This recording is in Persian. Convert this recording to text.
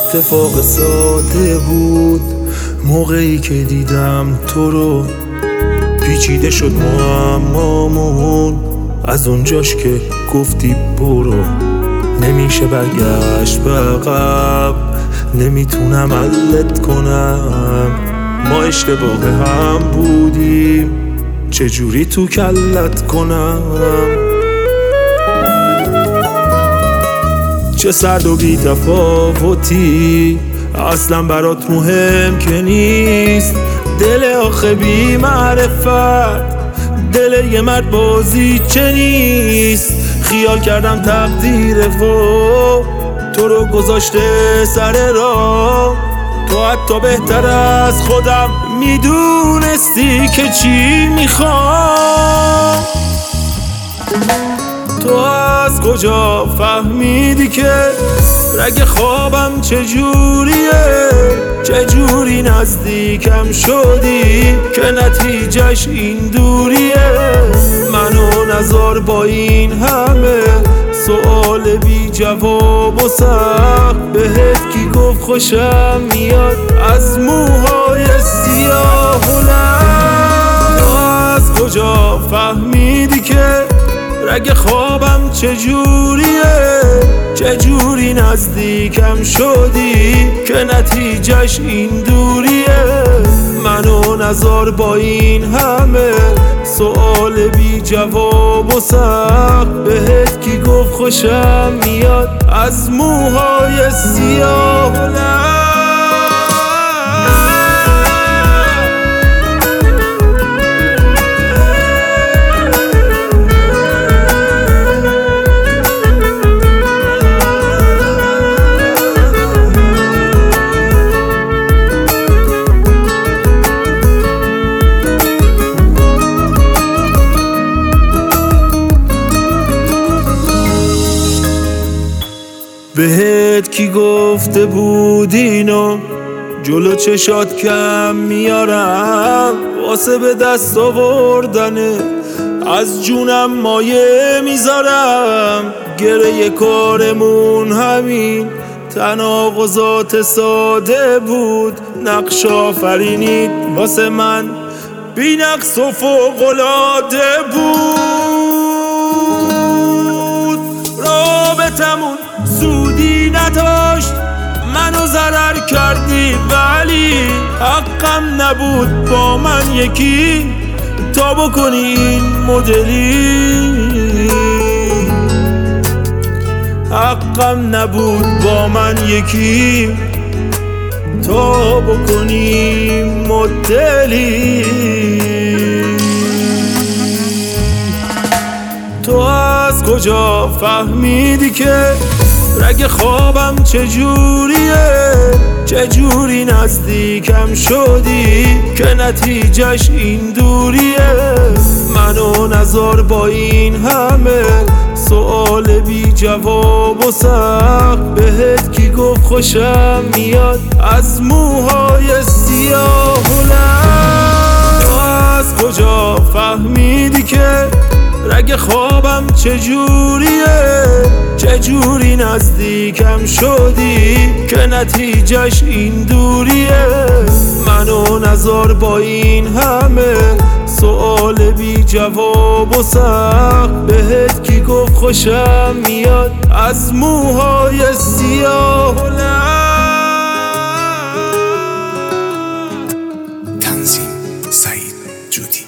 اتفاق ساده بود موقعی که دیدم تو رو، پیچیده شد معمامون از اونجاش که گفتی برو. نمیشه برگشت به عقب، نمیتونم علت کنم، ما اشتباه هم بودیم، چجوری تو کلت کنم. چه سرد و بی تفاوتی، اصلا برات مهم که نیست. دل آخه بی معرفت، دل یه مرد بازی چه نیست. خیال کردم تقدیر و تو رو گذاشته سر راه، تو حتی بهتر از خودم میدونستی که چی میخوام. تو از کجا فهمیدی که رگ خوابم چجوریه؟ چجوری نزدیکم شدی که نتیجهش این دوریه؟ منو نذار با این همه سوال بی جواب و سخت. بهت کی گفت خوشم میاد از موهای سیاه و لب؟ تو از کجا فهمیدی که رگ خوابم چجوریه؟ چجوری نزدیکم شدی که نتیجهش این دوریه؟ منو نذار با این همه سوال بی جواب و سخت. بهت کی گفت خوشم میاد از موهای سیاه و لب؟ بهت کی گفته بود اینو جلو چشات کم میارم؟ واسه به دست آوردنه از جونم مایه میذارم. گره کارمون همین تناقضات ساده بود، نقش آفرینید واسه من بی نقص و فوق‌العاده بود. رابطمون سودی نداشت، منو ضرر کردی، ولی حقم نبود با من یکی تا بکنی این مدلی. حقم نبود با من یکی تا بکنی مدلی. تو از کجا فهمیدی که رگ خوابم چجوریه؟ چجوری نزدیکم شدی که نتیجهش این دوریه؟ منو نذار با این همه سوال بی جواب و سخت. بهت کی گفت خوشم میاد از موهای سیاه و لب؟ تو از کجا فهمیدی که رگ خوابم چجوریه؟ چجوری نزدیکم شدی که نتیجهش این دوریه؟ منو نذار با این همه سوال بی جواب و سخت. بهت کی گفت خوشم میاد از موهای سیاه و لب؟ تنظیم سعید جودی.